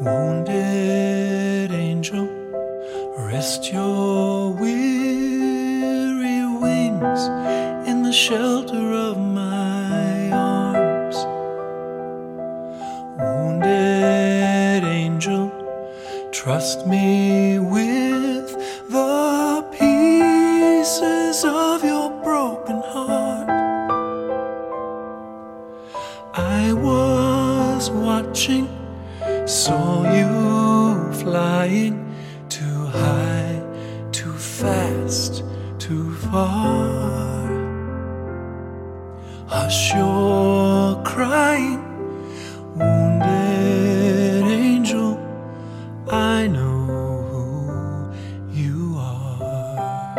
Wounded angel, rest your weary wings in the shelter of my arms. Wounded angel, trust me with the pieces of your broken heart. I was watching, saw you flying too high, too fast, too far. Hush your crying, wounded angel, I know who you are.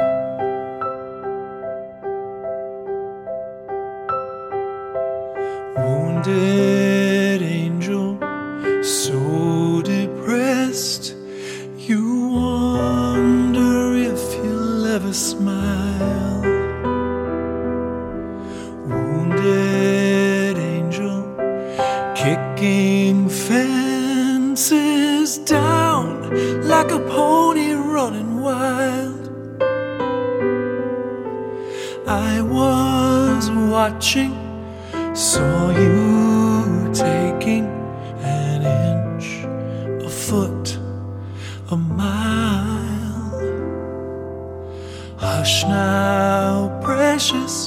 Wounded angel, so depressed, you wonder if you'll ever smile. Wounded angel, kicking fences down like a pony running wild. I was watching, saw you taking an inch, a foot, a mile. Hush now, precious,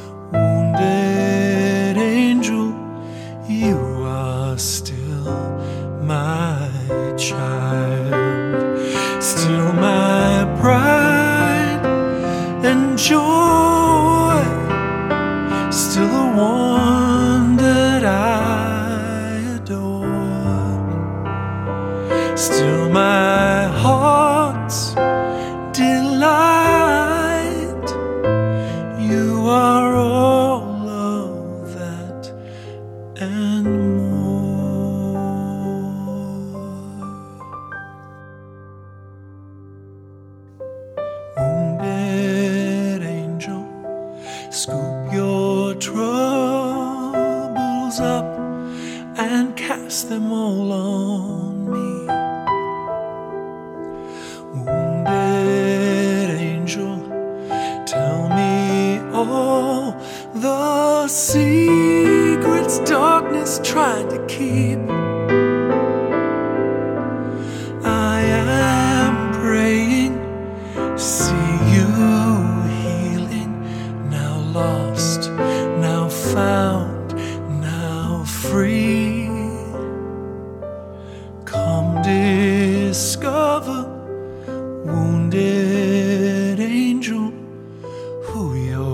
wounded angel, you are still my child, still my pride and joy, still the one that I adore, still my heart's delight. You are all of that and more. Wounded angel, scoop your troubles up and cast them all on me. Wounded angel, tell me all the secrets darkness tried to keep. I am praying, see you healing, now lost, now found, now free. Come discover, wounded angel, who you're.